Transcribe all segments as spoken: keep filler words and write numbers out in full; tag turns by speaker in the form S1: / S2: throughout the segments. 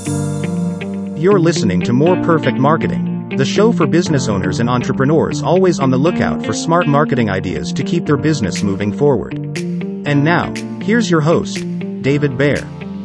S1: You're listening to More Perfect Marketing, the show for business owners and entrepreneurs always on the lookout for smart marketing ideas to keep their business moving forward. And now, here's your host, David Baer.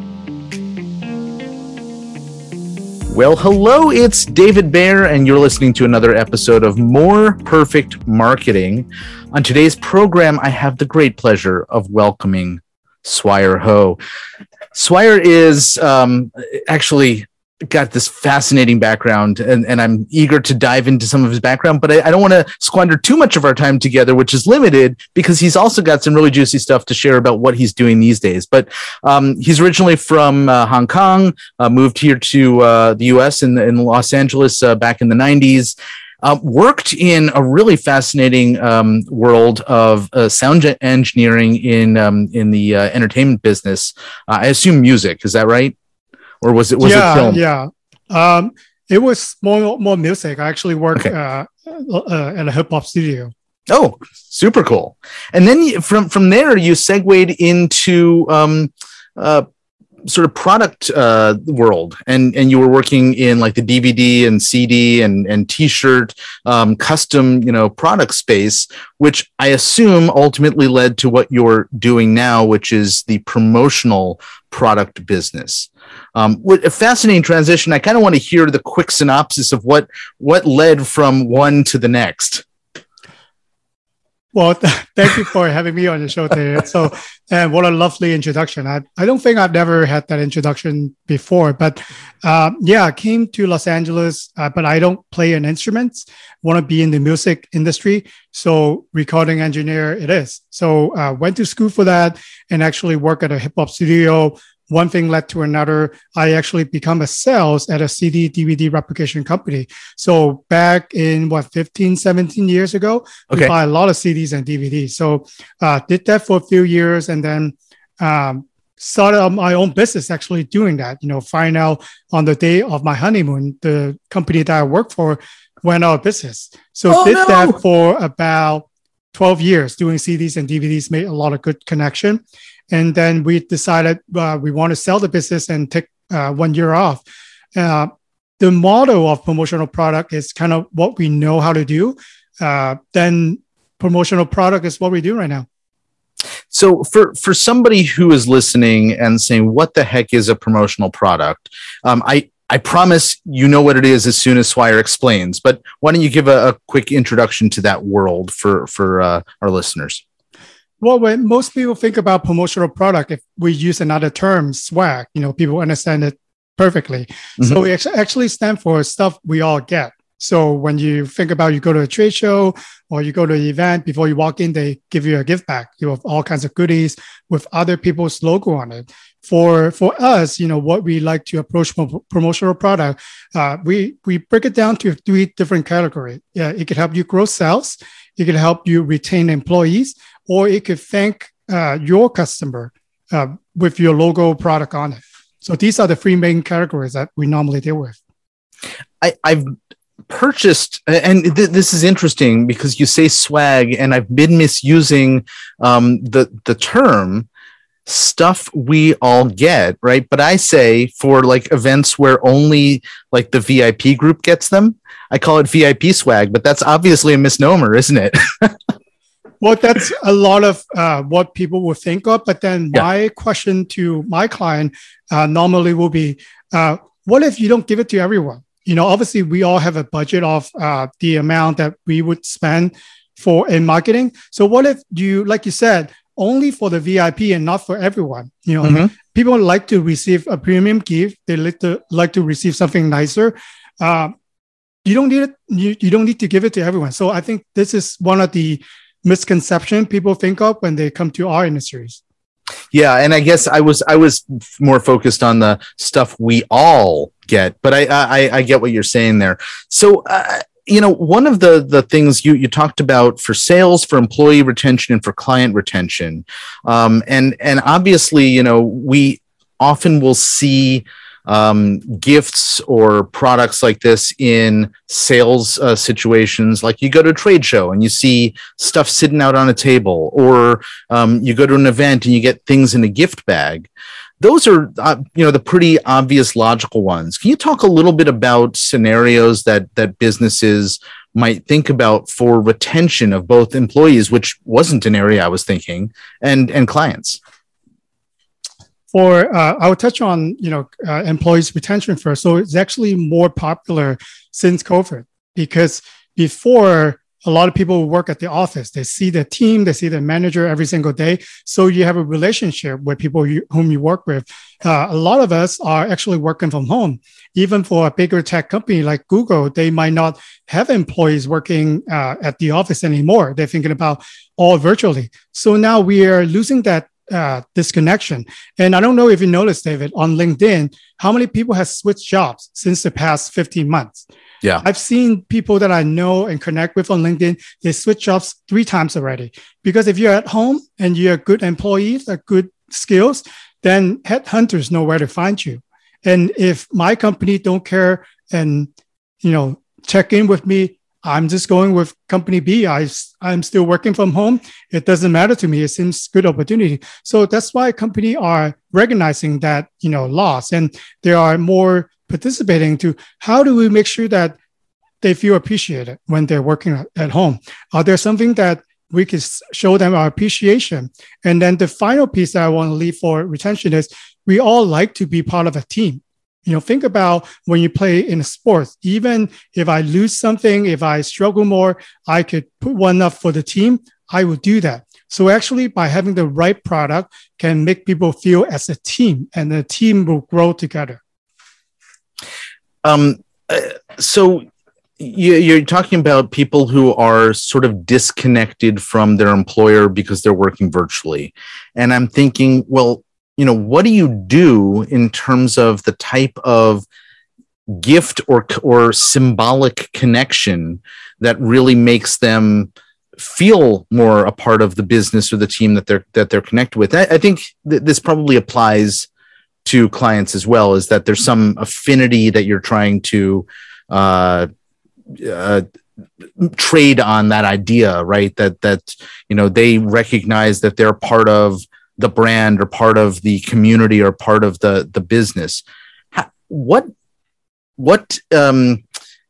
S2: Well, hello, it's David Baer, and you're listening to another episode of More Perfect Marketing. On today's program, I have the great pleasure of welcoming Swire Ho. Swire is um, actually got this fascinating background, and, and I'm eager to dive into some of his background, but I, I don't want to squander too much of our time together, which is limited, because he's also got some really juicy stuff to share about what he's doing these days. But um, he's originally from uh, Hong Kong, uh, moved here to uh, the U S in, in Los Angeles uh, back in the nineties. Uh, worked in a really fascinating um, world of uh, sound engineering in um, in the uh, entertainment business. Uh, I assume music, is that right? Or was it was
S3: yeah,
S2: it film?
S3: Yeah, um, it was more more music. I actually worked
S2: Okay.
S3: uh, uh, at a hip hop studio.
S2: Oh, super cool! And then you, from from there, you segued into um, uh, sort of product uh, world, and and you were working in like the D V D and C D and and T-shirt um, custom, you know, product space, which I assume ultimately led to what you're doing now, which is the promotional product business. Um, what a fascinating transition. I kind of want to hear the quick synopsis of what what led from one to the next.
S3: Well, th- thank you for having me on the show today. So, and what a lovely introduction. I, I don't think I've never had that introduction before, but uh, yeah, I came to Los Angeles, uh, but I don't play an instrument. Want to be in the music industry. So recording engineer it is. So uh, went to school for that and actually work at a hip hop studio. One thing led to another. I actually become a sales at a C D, D V D replication company. So back in what, fifteen, seventeen years ago,
S2: Okay.
S3: we buy a lot of C Ds and D V Ds. So uh, did that for a few years and then um, started my own business actually doing that. You know, find out on the day of my honeymoon, the company that I work for went out of business. So
S2: Oh,
S3: did
S2: no.
S3: that for about twelve years doing C Ds and D V Ds, made a lot of good connection. And then we decided uh, we want to sell the business and take uh, one year off. Uh, the model of promotional product is kind of what we know how to do. Uh, then promotional product is what we do right now.
S2: So for, for somebody who is listening and saying, what the heck is a promotional product? Um, I, I promise you know what it is as soon as Swire explains, but why don't you give a, a quick introduction to that world for, for uh, our listeners?
S3: Well, when most people think about promotional product, if we use another term, swag, you know, people understand it perfectly. Mm-hmm. So it actually stands for stuff we all get. So when you think about, you go to a trade show or you go to an event, before you walk in, they give you a gift bag. You have all kinds of goodies with other people's logo on it. For for us, you know, what we like to approach pro- promotional product, uh, we we break it down to three different categories. Yeah, it could help you grow sales, it can help you retain employees, or it could thank uh, your customer uh, with your logo product on it. So these are the three main categories that we normally deal with.
S2: I, I've purchased, and th- this is interesting because you say swag, and I've been misusing um, the the term stuff we all get, right? But I say for like events where only like the V I P group gets them, I call it V I P swag, but that's obviously a misnomer, isn't it?
S3: Well, that's a lot of uh, what people will think of. But then
S2: Yeah.
S3: my question to my client uh, normally will be, uh, what if you don't give it to everyone? You know, obviously we all have a budget of uh, the amount that we would spend for in marketing. So what if you, like you said, only for the V I P and not for everyone? You know,
S2: Mm-hmm.
S3: people like to receive a premium gift. They like to like to receive something nicer. Uh, you don't need it. You, you don't need to give it to everyone. So I think this is one of the misconception people think of when they come to our industries.
S2: Yeah, and I guess I was I was more focused on the stuff we all get, but I I, I get what you're saying there. So uh, you know, one of the the things you you talked about for sales, for employee retention, and for client retention, um, and and obviously, you know, we often will see um, gifts or products like this in sales uh, situations. Like you go to a trade show and you see stuff sitting out on a table, or um, you go to an event and you get things in a gift bag. those are, uh, you know, the pretty obvious logical ones. Can you talk a little bit about scenarios that that businesses might think about for retention of both employees, which wasn't an area I was thinking, and and clients?
S3: For uh, I will touch on you know uh, employees retention first. So it's actually more popular since COVID, because before, a lot of people work at the office. They see the team, they see the manager every single day. So you have a relationship with people you, whom you work with. Uh, a lot of us are actually working from home. Even for a bigger tech company like Google, they might not have employees working uh, at the office anymore. They're thinking about all virtually. So now we are losing that uh, disconnection. And I don't know if you noticed, David, on LinkedIn, how many people have switched jobs since the past fifteen months?
S2: Yeah,
S3: I've seen people that I know and connect with on LinkedIn, they switch jobs three times already. Because if you're at home and you're good employees, have good skills, then headhunters know where to find you. And if my company don't care and, you know, check in with me, I'm just going with company B. I, I'm still working from home. It doesn't matter to me. It seems good opportunity. So that's why companies are recognizing that, you know, loss, and there are more participating to how do we make sure that they feel appreciated when they're working at home? Are there something that we can show them our appreciation? And then the final piece that I want to leave for retention is we all like to be part of a team. You know, think about when you play in a sport, even if I lose something, if I struggle more, I could put one up for the team. I will do that. So actually, by having the right product can make people feel as a team, and the team will grow together.
S2: Um, uh, so you, you're talking about people who are sort of disconnected from their employer because they're working virtually. And I'm thinking, well, you know, what do you do in terms of the type of gift or, or symbolic connection that really makes them feel more a part of the business or the team that they're, that they're connected with? I, I think th- this probably applies to clients as well, is that there's some affinity that you're trying to uh, uh, trade on that idea, right? That, that, you know, they recognize that they're part of the brand or part of the community or part of the, the business. How, what, what, um,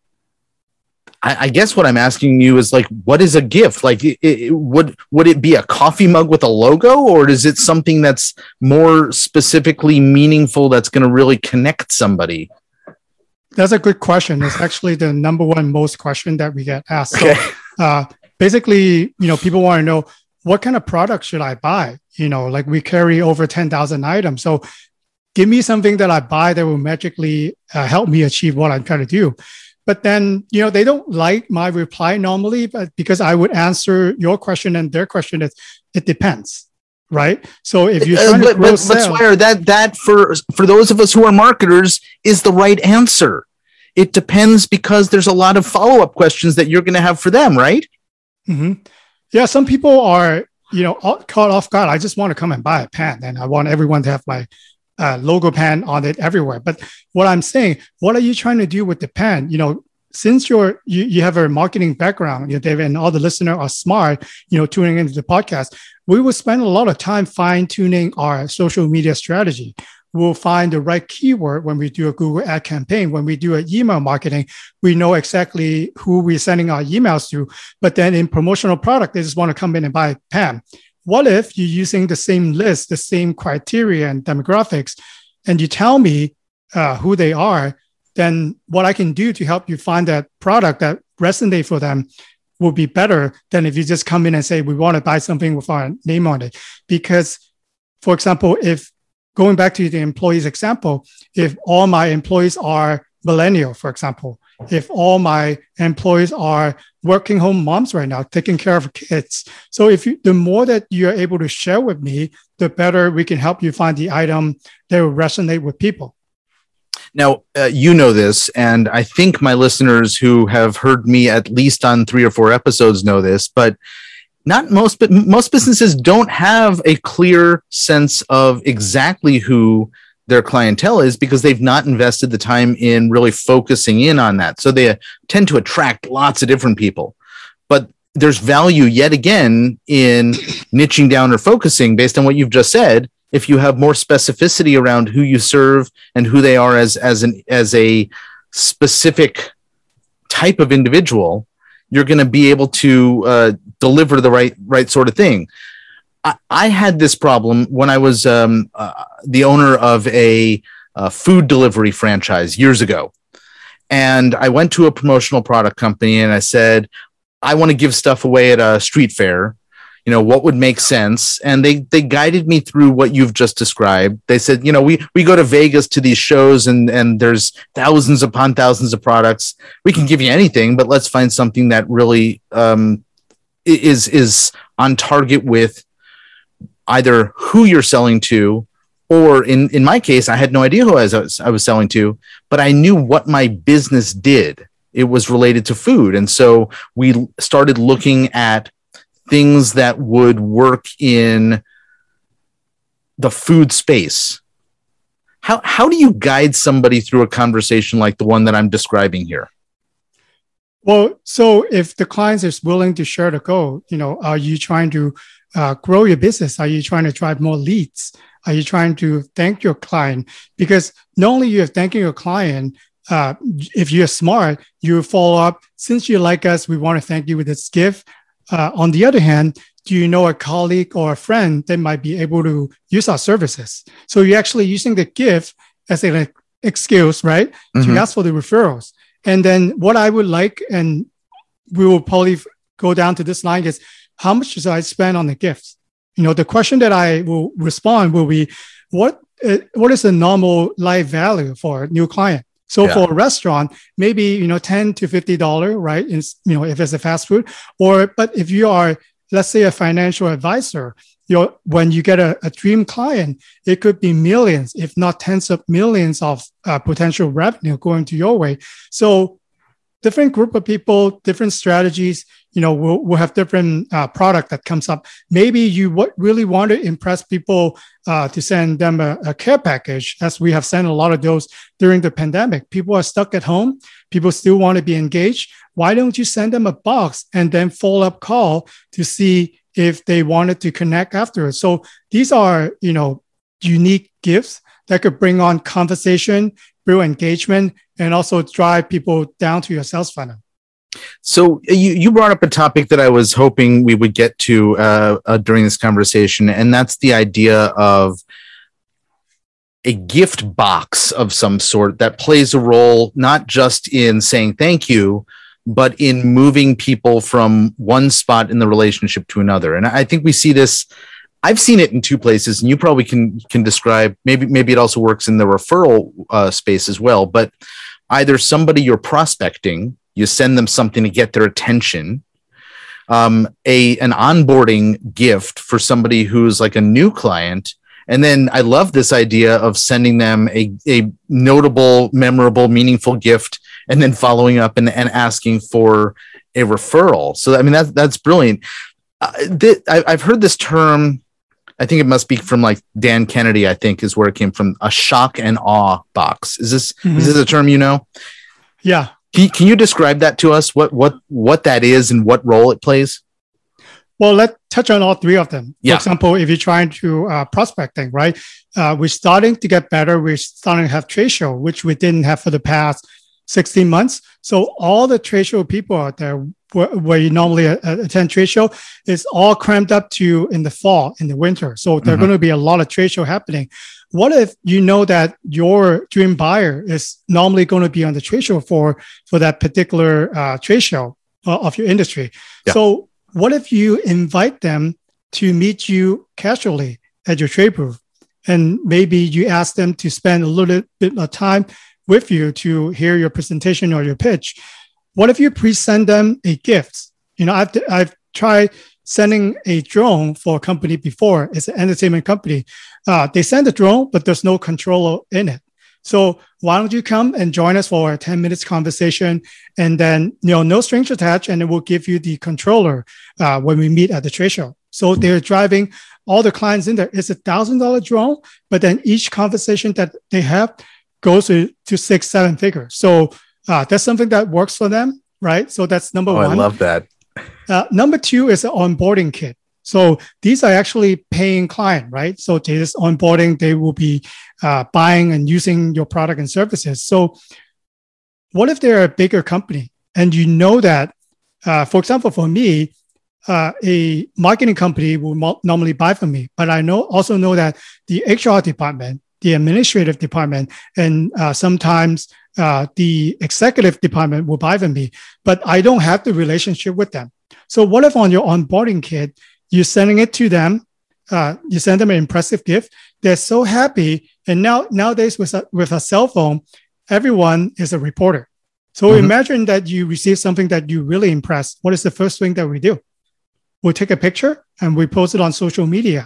S2: I, I guess what I'm asking you is like, what is a gift? Like, it, it, would, would it be a coffee mug with a logo, or is it something that's more specifically meaningful that's going to really connect somebody?
S3: That's a good question. It's actually the number one most question that we get asked.
S2: Okay.
S3: So uh, basically, you know, people want to know, what kind of product should I buy? You know, like we carry over ten thousand items. So give me something that I buy that will magically uh, help me achieve what I'm trying to do. But then, you know, they don't like my reply normally, but because I would answer your question and their question, is it depends, right? So if you're trying
S2: uh, but,
S3: to grow
S2: but,
S3: sales,
S2: but Swire, that that for for those of us who are marketers is the right answer. It depends, because there's a lot of follow-up questions that you're going to have for them, right?
S3: Mm-hmm. Yeah, some people are, you know, caught off guard. I just want to come and buy a pen, and I want everyone to have my uh, logo pen on it everywhere. But what I'm saying, what are you trying to do with the pen? You know, since you're you, you have a marketing background, you know, David, and all the listeners are smart, you know, tuning into the podcast, we will spend a lot of time fine tuning our social media strategy. We'll find the right keyword when we do a Google ad campaign. When we do an email marketing, we know exactly who we're sending our emails to. But then in promotional product, they just want to come in and buy a pen. What if you're using the same list, the same criteria and demographics, and you tell me uh, who they are? Then what I can do to help you find that product that resonates for them will be better than if you just come in and say, we want to buy something with our name on it. Because, for example, if going back to the employees example, if all my employees are millennial, for example, if all my employees are working home moms right now, taking care of kids. So if you, the more that you're able to share with me, the better we can help you find the item that will resonate with people.
S2: Now, uh, you know this, and I think my listeners who have heard me at least on three or four episodes know this, but not most, but most businesses don't have a clear sense of exactly who their clientele is, because they've not invested the time in really focusing in on that. So they tend to attract lots of different people, but there's value yet again in niching down or focusing based on what you've just said if you have more specificity around who you serve and who they are as as an as a specific type of individual, you're going to be able to uh, deliver the right right sort of thing. I, I had this problem when I was um, uh, the owner of a, a food delivery franchise years ago. And I went to a promotional product company and I said, I want to give stuff away at a street fair. You know, what would make sense? And they they guided me through what you've just described. They said, you know, we we go to Vegas to these shows and and there's thousands upon thousands of products. We can give you anything, but let's find something that really um, is is on target with either who you're selling to, or in in my case, I had no idea who I was I was selling to, but I knew what my business did. It was related to food, and so we started looking at things that would work in the food space. How how do you guide somebody through a conversation like the one that I'm describing here?
S3: Well, so if the client is willing to share the goal, you know, are you trying to uh, grow your business? Are you trying to drive more leads? Are you trying to thank your client? Because not only you're thanking your client, uh, if you're smart, you follow up. Since you like us, we want to thank you with this gift. Uh, on the other hand, do you know a colleague or a friend that might be able to use our services? So you're actually using the gift as an excuse, right? Mm-hmm. To ask for the referrals. And then what I would like, and we will probably go down to this line, is how much should I spend on the gifts? You know, the question that I will respond will be, what uh, what is the normal life value for a new client? So yeah. For a restaurant, maybe, you know, ten to fifty dollars, right? In, you know, if it's a fast food, or, but if you are, let's say, a financial advisor, you know, when you get a, a dream client, it could be millions, if not tens of millions of uh, potential revenue going to your way. So different group of people, different strategies, you know, we'll, we'll have different uh, product that comes up. Maybe you w- really want to impress people uh, to send them a, a care package, as we have sent a lot of those during the pandemic. People are stuck at home. People still want to be engaged. Why don't you send them a box and then follow-up call to see if they wanted to connect afterwards? So these are, you know, unique gifts that could bring on conversation, build engagement, and also drive people down to your sales funnel.
S2: So you, you brought up a topic that I was hoping we would get to uh, uh, during this conversation, and that's the idea of a gift box of some sort that plays a role not just in saying thank you, but in moving people from one spot in the relationship to another. And I think we see this. I've seen it in two places, and you probably can can describe. Maybe maybe it also works in the referral uh, space as well. But either somebody you're prospecting, you send them something to get their attention. Um, a an onboarding gift for somebody who's like a new client. And then I love this idea of sending them a, a notable, memorable, meaningful gift, and then following up and, and asking for a referral. So, I mean, that's, that's brilliant. Uh, th- I, I've heard this term, I think it must be from like Dan Kennedy, I think is where it came from, a shock and awe box. Is this, mm-hmm. is this a term you know?
S3: Yeah.
S2: Can you, can you describe that to us? What, what, what that is and what role it plays?
S3: Well, let's touch on all three of them.
S2: Yeah.
S3: For example, if you're trying to uh, prospecting, right? Uh, we're starting to get better. We're starting to have trade show, which we didn't have for the past sixteen months. So all the trade show people out there where, where you normally uh, attend trade show is all crammed up to in the fall, in the winter. So there are mm-hmm. going to be a lot of trade show happening. What if you know that your dream buyer is normally going to be on the trade show for, for that particular uh, trade show uh, of your industry? Yeah. So what if you invite them to meet you casually at your trade booth? And maybe you ask them to spend a little bit of time with you to hear your presentation or your pitch. What if you present them a gift? You know, I've, I've tried sending a drone for a company before. It's an entertainment company. Uh, they send a drone, but there's no controller in it. So why don't you come and join us for a ten minutes conversation, and then, you know, no strings attached, and it will give you the controller uh, when we meet at the trade show. So they're driving all the clients in there. It's a thousand dollar drone, but then each conversation that they have goes to, to six, seven figures. So uh, that's something that works for them, right? So that's number
S2: oh,
S3: one.
S2: I love that.
S3: Uh, number two is an onboarding kit. So these are actually paying client, right? So they just onboarding, they will be uh, buying and using your product and services. So what if they're a bigger company and you know that, uh, for example, for me, uh, a marketing company will mo- normally buy from me, but I know also know that the H R department, the administrative department, and uh, sometimes uh, the executive department will buy from me, but I don't have the relationship with them. So what if on your onboarding kit, you're sending it to them, uh, you send them an impressive gift, they're so happy, and now nowadays with a, with a cell phone, everyone is a reporter. So mm-hmm. imagine that you receive something that you really impressed. What is the first thing that we do? We'll take a picture and we post it on social media.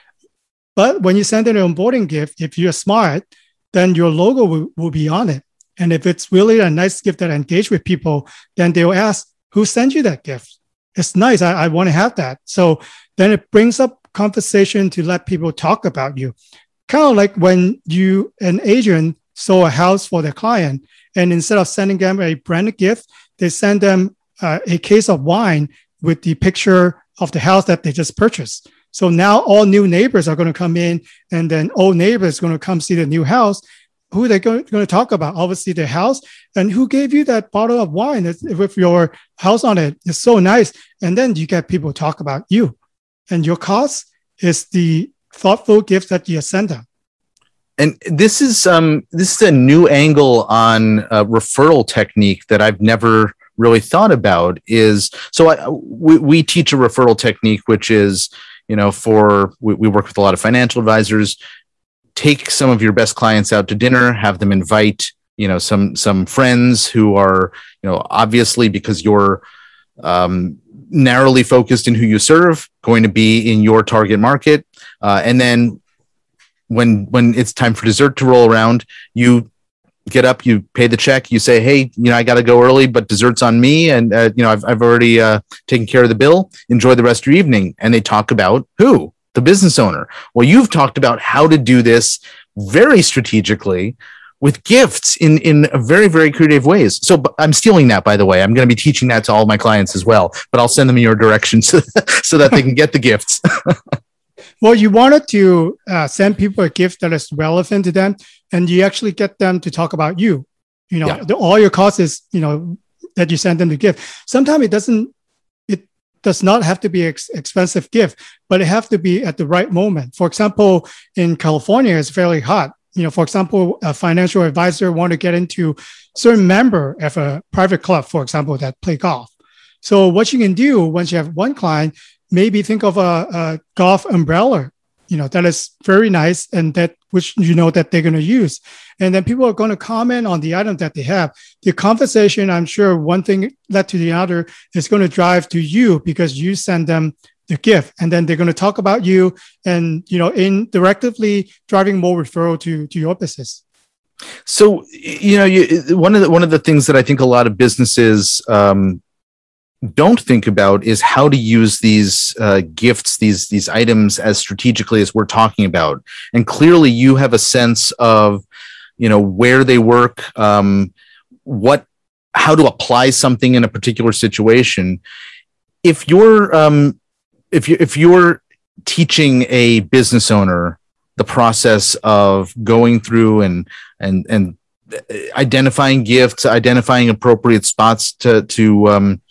S3: But when you send an onboarding gift, if you're smart, then your logo will, will be on it. And if it's really a nice gift that engages with people, then they'll ask, who sent you that gift? It's nice. I, I want to have that. So then it brings up conversation to let people talk about you. Kind of like when you, an agent, sold a house for their client, and instead of sending them a branded gift, they send them uh, a case of wine with the picture of the house that they just purchased. So now all new neighbors are going to come in, and then old neighbors are going to come see the new house. Who are they going to talk about? Obviously the house, and who gave you that bottle of wine with your house on it. It's so nice. And then you get people talk about you, and your cost is the thoughtful gifts that you send them.
S2: And this is um, this is a new angle on a referral technique that I've never really thought about. Is so I, we, we teach a referral technique, which is, you know, for we, we work with a lot of financial advisors. Take some of your best clients out to dinner, have them invite, you know, some some friends who are, you know, obviously because you're um, narrowly focused in who you serve, going to be in your target market, uh, and then when when it's time for dessert to roll around, you get up, you pay the check, you say, hey, you know, I got to go early, but dessert's on me, and uh, you know, I've I've already uh, taken care of the bill. Enjoy the rest of your evening, and they talk about who. The business owner. Well, you've talked about how to do this very strategically with gifts in, in very, very creative ways. So I'm stealing that, by the way. I'm going to be teaching that to all my clients as well, but I'll send them in your direction so, so that they can get the gifts.
S3: Well, you wanted to uh, send people a gift that is relevant to them, and you actually get them to talk about you. You know, yeah. the, all your costs is, you know, that you send them the gift. Sometimes it doesn't does not have to be an ex- expensive gift, but it have to be at the right moment. For example, in California, it's fairly hot. You know, for example, a financial advisor want to get into certain member of a private club, for example, that play golf. So what you can do once you have one client, maybe think of a, a golf umbrella, you know, that is very nice and that which you know that they're going to use. And then people are going to comment on the item that they have. The conversation, I'm sure one thing led to the other, is going to drive to you because you send them the gift, and then they're going to talk about you and, you know, indirectly driving more referral to, to your business.
S2: So, you know, you, one of the, one of the things that I think a lot of businesses um, don't think about is how to use these uh, gifts, these these items as strategically as we're talking about. And clearly, you have a sense of, you know, where they work, um, what, how to apply something in a particular situation. If you're um, if you if you're teaching a business owner the process of going through and and and identifying gifts, identifying appropriate spots to to um,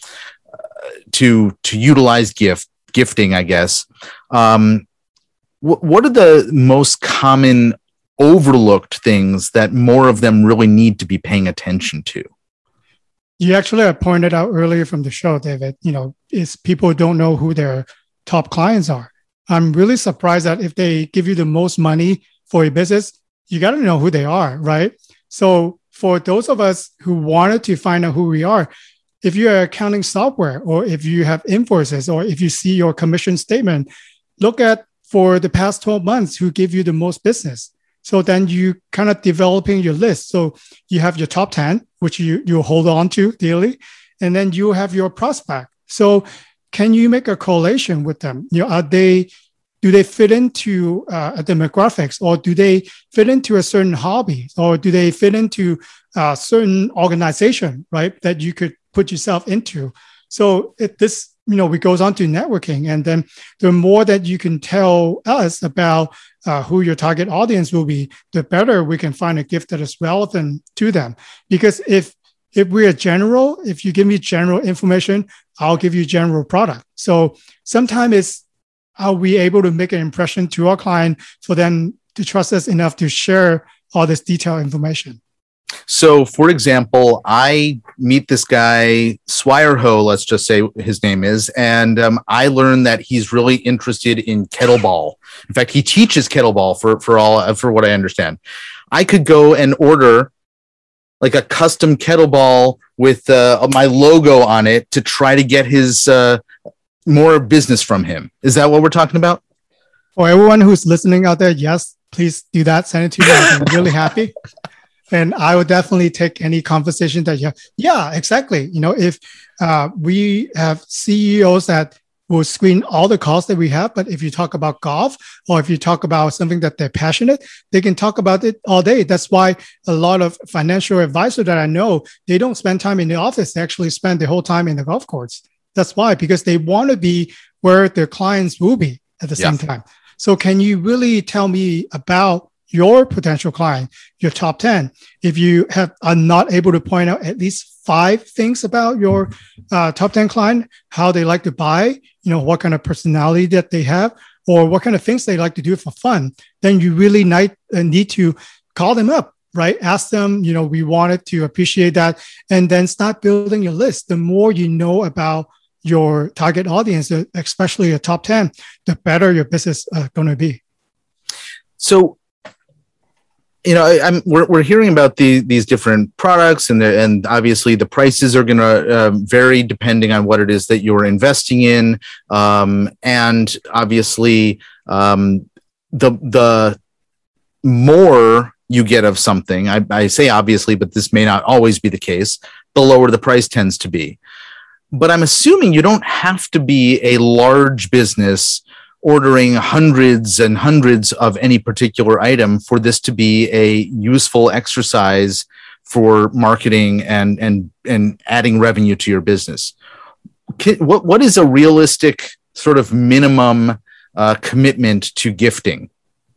S2: to to utilize gift gifting, I guess. Um, wh- what are the most common overlooked things that more of them really need to be paying attention to?
S3: You actually have pointed out earlier from the show, David, you know, is people don't know who their top clients are. I'm really surprised that if they give you the most money for a business, you got to know who they are, right? So for those of us who wanted to find out who we are, if you're accounting software, or if you have invoices, or if you see your commission statement, look at for the past twelve months, who gave you the most business. So then you kind of developing your list. So you have your top ten, which you, you hold on to daily, and then you have your prospect. So can you make a correlation with them? You know, are they, do they fit into uh, a demographics, or do they fit into a certain hobby, or do they fit into a certain organization, right, that you could put yourself into? So it, this you know, we goes on to networking, and then the more that you can tell us about uh, who your target audience will be, the better we can find a gift that is relevant to them. Because if if we are general, if you give me general information, I'll give you general product. So sometimes it's, are we able to make an impression to our client for them to trust us enough to share all this detailed information?
S2: So, for example, I meet this guy, Swire Ho, let's just say his name is, and um, I learned that he's really interested in kettlebell. In fact, he teaches kettlebell for, for all, for what I understand. I could go and order like a custom kettlebell with uh, my logo on it to try to get his uh, more business from him. Is that what we're talking about?
S3: For everyone who's listening out there, yes, please do that. Send it to me. I'm really happy. And I would definitely take any conversation that you have. Yeah, exactly. You know, if uh, we have C E Os that will screen all the calls that we have, but if you talk about golf or if you talk about something that they're passionate, they can talk about it all day. That's why a lot of financial advisors that I know, they don't spend time in the office. They actually spend the whole time in the golf course. That's why, because they want to be where their clients will be at the
S2: Yeah.
S3: same time. So can you really tell me about your potential client, your top ten? If you have are not able to point out at least five things about your uh, top ten client, how they like to buy, you know, what kind of personality that they have, or what kind of things they like to do for fun, then you really need, uh, need to call them up, right? Ask them, you know, we wanted to appreciate that, and then start building your list. The more you know about your target audience, especially your top ten, the better your business is uh, going to be.
S2: So, you know, I, I'm we're we're hearing about the, these different products, and the, and obviously the prices are going to uh, vary depending on what it is that you're investing in, um, and obviously um, the the more you get of something, I, I say obviously, but this may not always be the case, the lower the price tends to be. But I'm assuming you don't have to be a large business ordering hundreds and hundreds of any particular item for this to be a useful exercise for marketing and and and adding revenue to your business. What what is a realistic sort of minimum uh, commitment to gifting?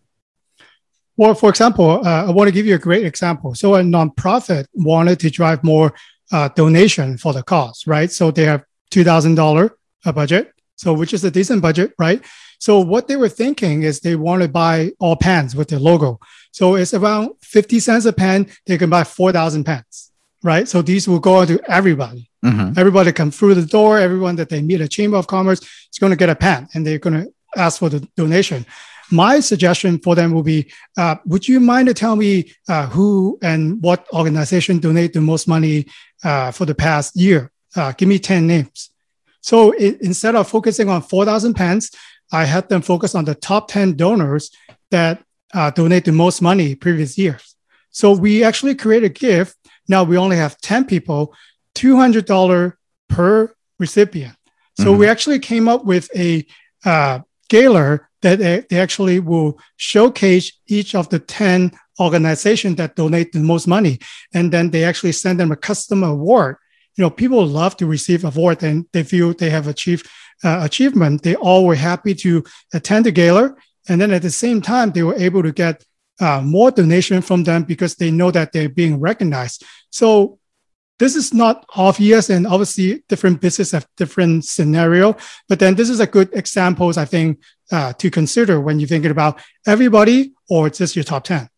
S3: Well, for example, uh, I want to give you a great example. So a nonprofit wanted to drive more uh, donation for the cause, right? So they have two thousand dollars a budget, so which is a decent budget, right? So what they were thinking is they want to buy all pens with their logo. So it's around fifty cents a pen. They can buy four thousand pens, right? So these will go out to everybody. Mm-hmm. Everybody come through the door. Everyone that they meet at Chamber of Commerce is going to get a pen, and they're going to ask for the donation. My suggestion for them will be, uh, would you mind to tell me uh, who and what organization donate the most money uh, for the past year? Uh, give me ten names. So it, instead of focusing on four thousand pens, I had them focus on the top ten donors that uh, donate the most money previous years. So we actually create a gift. Now we only have ten people, two hundred dollars per recipient. So mm-hmm. we actually came up with a uh, gala that they, they actually will showcase each of the ten organizations that donate the most money. And then they actually send them a custom award. You know, people love to receive award and they feel they have achieved uh, achievement. They all were happy to attend the gala. And then at the same time, they were able to get uh, more donation from them because they know that they're being recognized. So this is not obvious, and obviously different businesses have different scenario, but then this is a good examples, I think, uh, to consider when you're thinking about everybody or just your top ten.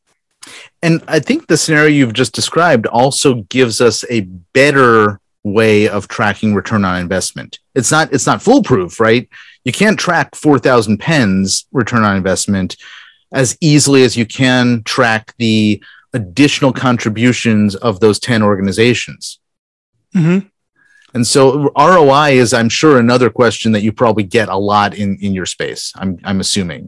S2: And I think the scenario you've just described also gives us a better way of tracking return on investment. It's not, it's not foolproof, right? You can't track four thousand pens return on investment as easily as you can track the additional contributions of those ten organizations. Mm-hmm. And so R O I is, I'm sure, another question that you probably get a lot in, in your space. I'm, I'm assuming.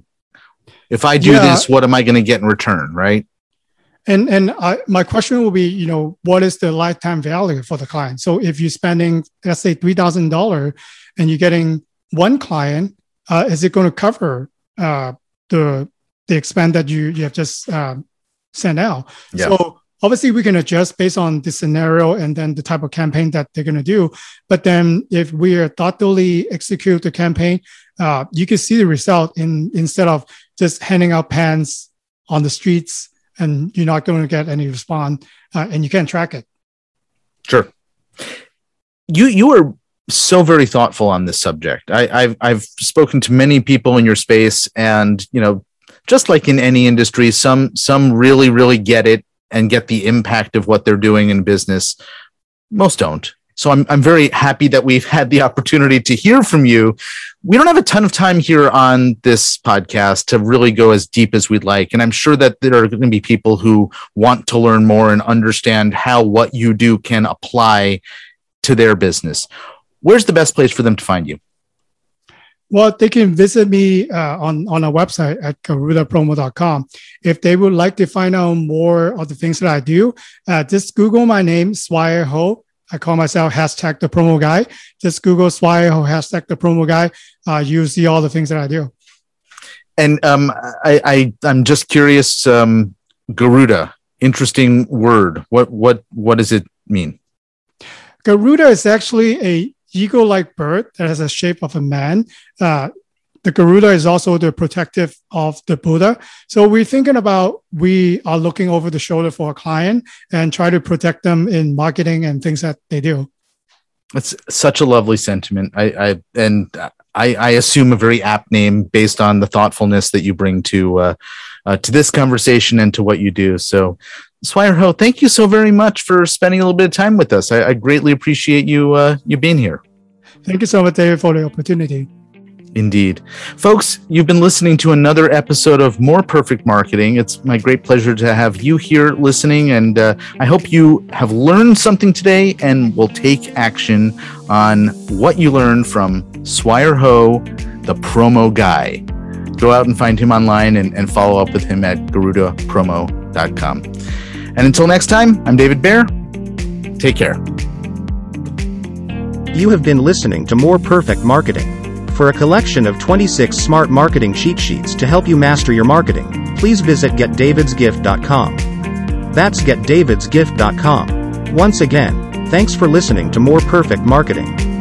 S2: If I do yeah. this, what am I going to get in return, right?
S3: And and I, my question will be, you know, what is the lifetime value for the client? So if you're spending, let's say, three thousand dollars and you're getting one client, uh, is it going to cover uh, the the expense that you, you have just um, sent out? Yeah. So obviously we can adjust based on the scenario and then the type of campaign that they're going to do. But then if we are thoughtfully execute the campaign, uh, you can see the result in instead of just handing out pens on the streets and you're not going to get any response uh, and you can't track it.
S2: Sure. You you are so very thoughtful on this subject. I, I've I've spoken to many people in your space, and you know, just like in any industry, some some really really get it and get the impact of what they're doing in business. Most don't. So I'm I'm very happy that we've had the opportunity to hear from you. We don't have a ton of time here on this podcast to really go as deep as we'd like, and I'm sure that there are going to be people who want to learn more and understand how what you do can apply to their business. Where's the best place for them to find you?
S3: Well, they can visit me uh, on, on our website at garuda promo dot com. If they would like to find out more of the things that I do, uh, just Google my name, Swire Ho. I call myself hashtag the promo guy. Just Google Swire Ho, hashtag the promo guy. Uh, you'll see all the things that I do.
S2: And um, I, I, I'm just curious, um, Garuda, interesting word. What, what, what does it mean?
S3: Garuda is actually a eagle-like bird that has a shape of a man. Uh, the Garuda is also the protective of the Buddha. So we're thinking about, we are looking over the shoulder for a client and try to protect them in marketing and things that they do.
S2: That's such a lovely sentiment. I, I and I, I assume a very apt name based on the thoughtfulness that you bring to uh, uh, to this conversation and to what you do. So, Swire Ho, thank you so very much for spending a little bit of time with us. I, I greatly appreciate you uh, you being here.
S3: Thank you so much, David, for the opportunity.
S2: Indeed. Folks, you've been listening to another episode of More Perfect Marketing. It's my great pleasure to have you here listening, and uh, I hope you have learned something today and will take action on what you learned from Swire Ho, the promo guy. Go out and find him online and, and follow up with him at garuda promo dot com. And until next time, I'm David Baer. Take care.
S1: You have been listening to More Perfect Marketing. For a collection of twenty-six smart marketing cheat sheets to help you master your marketing, please visit get davids gift dot com. That's get davids gift dot com. Once again, thanks for listening to More Perfect Marketing.